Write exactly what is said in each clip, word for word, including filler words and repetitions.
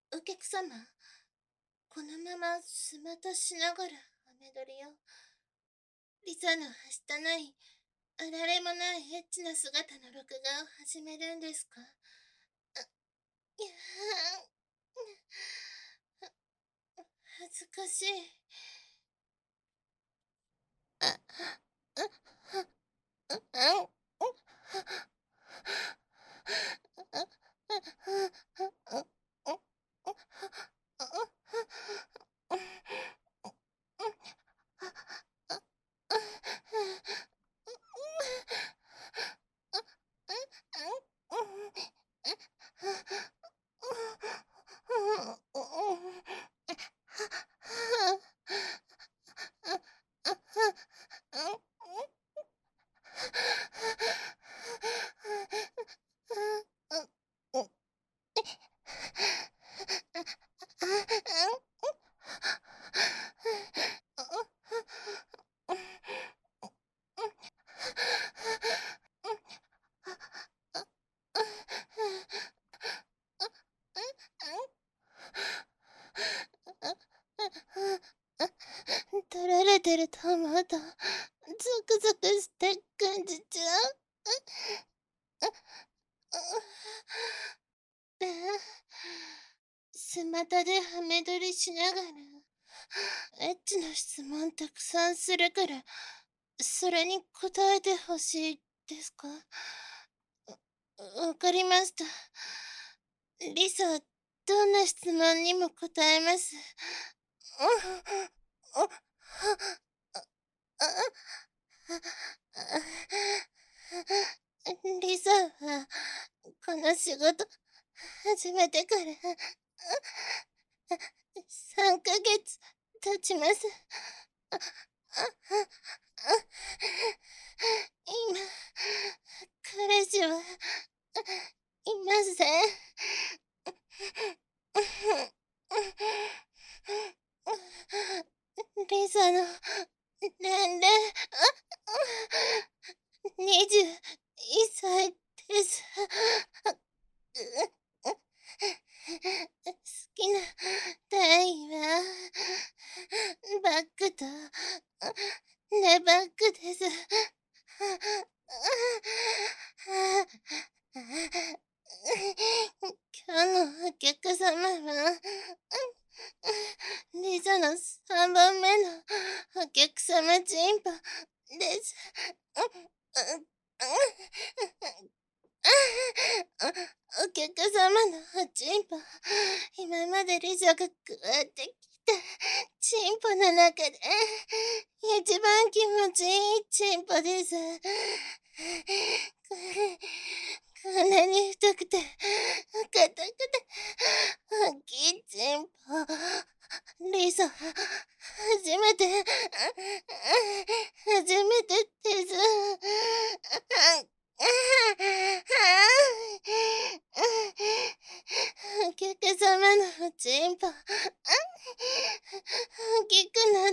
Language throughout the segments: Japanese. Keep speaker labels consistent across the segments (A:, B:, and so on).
A: お客様、このままスマトしながらハメ撮りを。リサのはしたない、あられもないエッチな姿の録画を始めるんですか？あ、いやー、恥ずかしい。あ、あ、あ、あ、取られてると思うと、ゾクゾクして感じちゃう。スマタでハメ撮りしながら、エッチな質問たくさんするから、それに答えてほしいですか？わかりました。リサ、どんな質問にも答えます。リサは、この仕事、始めてからさんかげつ経ちます。今、彼氏はいません。リサの年齢、にじゅういっさいです。好きな体位は、バックとネバックです。今日のお客様は、リサのさんばんめのお客様チンポです。お客様のおチンポ、今までリサが加わってきたチンポの中で、一番気持ちいいチンポです。これ、こんなに太くて、硬くて、大きいチンポ。リサ、初めて、初めてです。お客様のおちんぽ、大きくなった。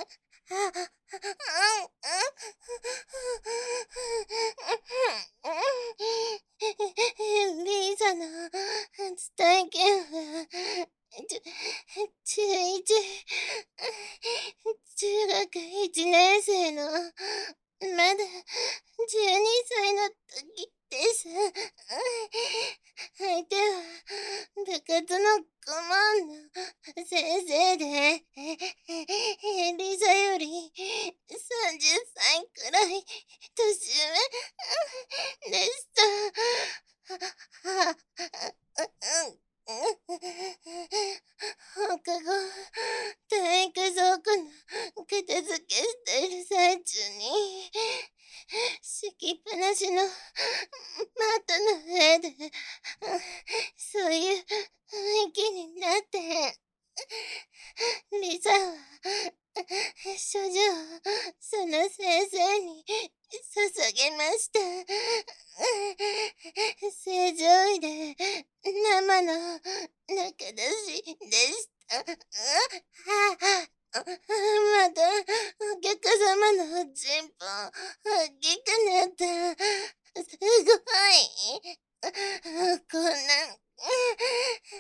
A: リーザの初体験は、ちゅ、中一、中学一年生の、まだじゅうにさいの時です。相手は部活の顧問の先生で、リザよりさんじゅっさいくらい年上でした。放課後、体育倉庫の片付けしている最中に、敷きっぱなしのマットの上で、そういう雰囲気になって、リサは、処女をその先生に捧げました。正常位で生の中出しでした。また、お客様のおちんぽ、大きくなった。すごい。こんな、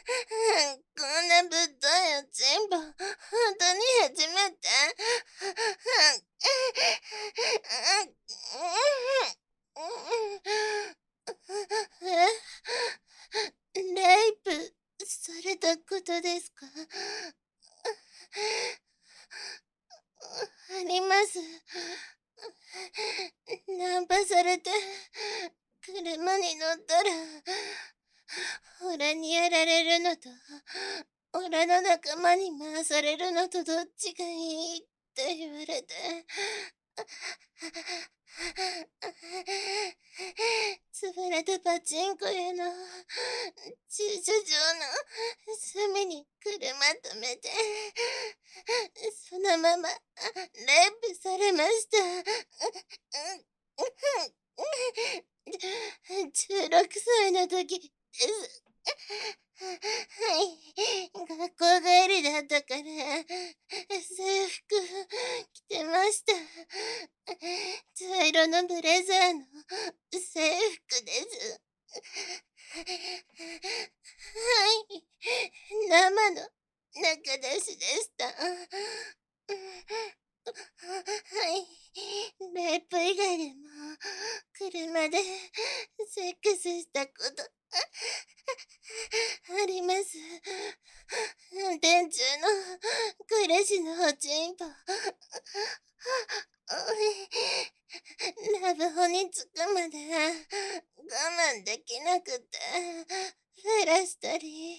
A: ことですか？あります。ナンパされて、車に乗ったら、オラにやられるのと、オラの仲間に回されるのとどっちがいいって言われて、潰れたパチンコ屋の駐車場の隅に車止めて、そのままレイプされました。じゅうろくさいの時です。はい。学校帰りだったから、制服着てました。茶色のブレザーの制服です。はい。生の中出しでした。はい。レイプ以外でも、車でセックスしたことあります。運転中の彼氏のおちんぽ。ラブホに着くまで我慢できなくて、フラしたり、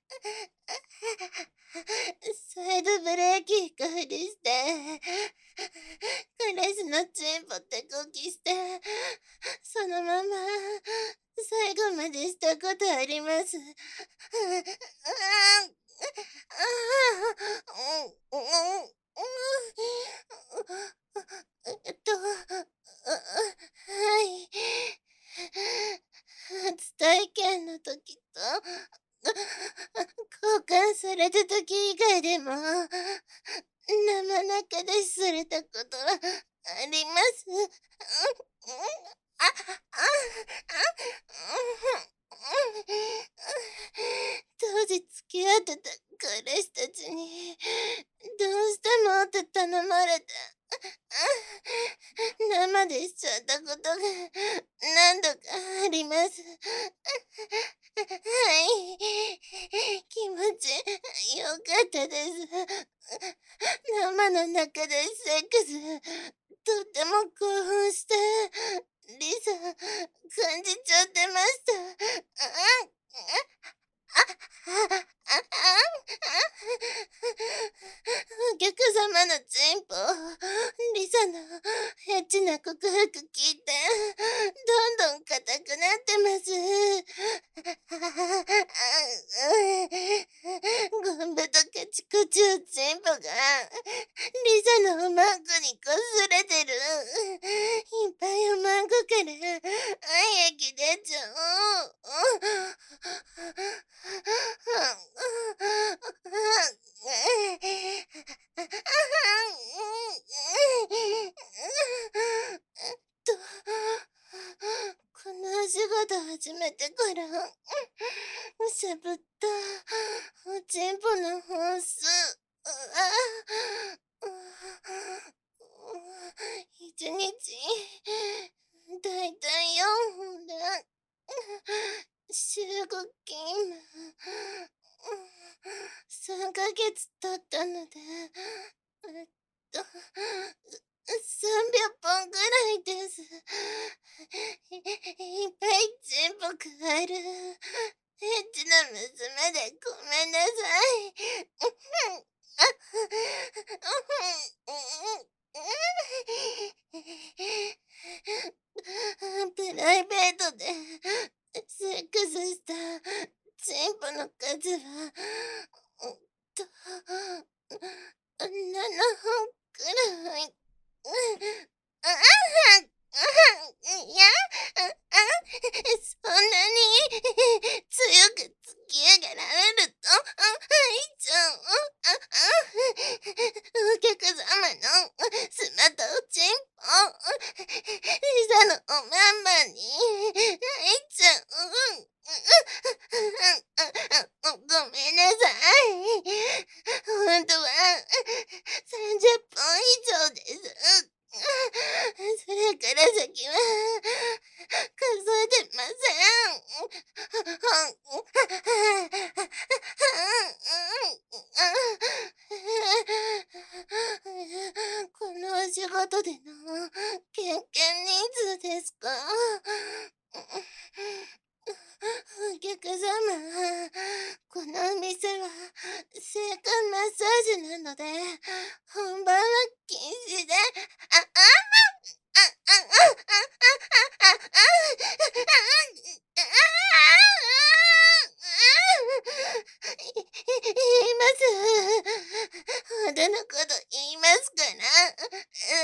A: サイドブレーキ引くふりして、彼氏のチンポ手こきして、そのまま最後までしたことあります。えっと、はい。初体験の時と、交換された時以外でも、生中出しされたことはあります。あ、あ、当時付き合ってた彼氏たちに、どうしてもって頼まれて、生でしちゃったことが何度かあります。はい。気持ちよかったです。生の中でセックス、とっても興奮して、リサ、感じちゃってました。お客様のチンポ、リサのエッチな告白聞いて、どんどん硬くなってます。ゴンベとカチコチおチンポが、リサのおまんこにこすれてる。いっぱいおまんこから、液出ちゃう。と、このお仕事始めてから、しゃぶったおちんぽの本数、一日、だいたいよんほんで、週ご勤務、さんかげつ経ったので、えっと、さんびゃっぽんぐらいです。いっぱいチンポくわる。エッチな娘でごめんなさい。プライベートでセックスしたチンポの数は、と、ななほんくらい。いや、そんなに強く突き上げられると、入っちゃう。お客様のスマートチンポ、リサのおまんまに入っちゃう。ごめんなさい。本当はさんじゅっぽん以上です。それから先は、 お客様、このお店は性感マッサージなので、本番は禁止で、あ、あ、あ、あ、あ、あ、あ、あ、あ、あ、言います。ほどのこと言いますから。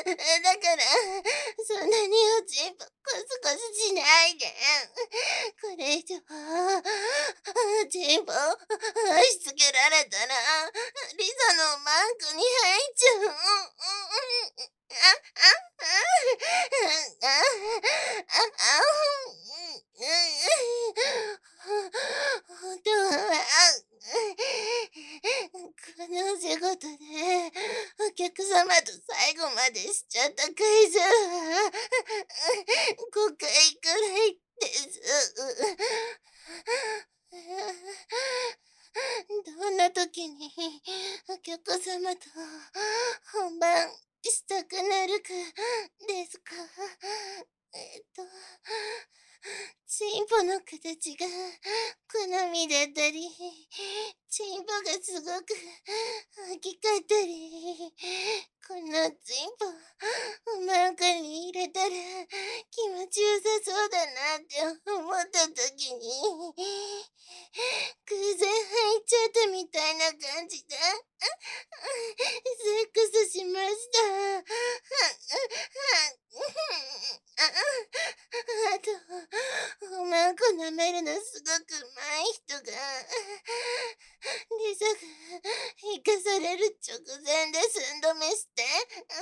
A: だから、そんなにおちんぽコスコスしないで。これ以上、おちんぽ押し付けられたら、リサのマークに入っちゃう。あ、あ、あ、あ、あ、あ、本当は、このお仕事でお客様と最後までしちゃった会社はごかいくらいです。どんな時にお客様と本番したくなるかですか？えっと、チンポの形が好みだったり、チンポがすごく大きかったり、このチンポおまんこに入れたら気持ちよさそうだなって思った時に、偶然入っちゃったみたいな感じで、セックスしました。あと、おまんこ舐めるのすごく上手い人が、リサが生かされる直前で寸止めして、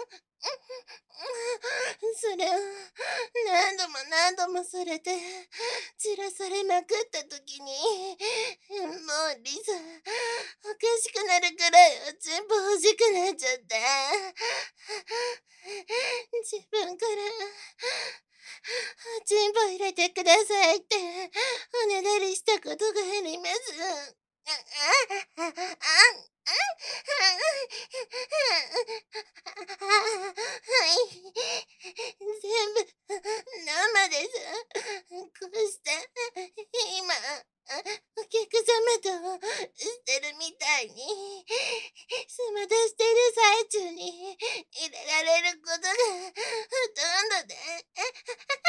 A: それを何度も何度もされて、散らされまくった時に、もうリサ、おかしくなるくらいおちんぽ欲しくなっちゃって、自分から、おちんぽ入れてくださいって、おねだりしたことがあります。あ、あ、あ、あ、はい。全部、生です。こうして、今、お客様としてるみたいに、スマ出してる最中に入れられることがほとんどで。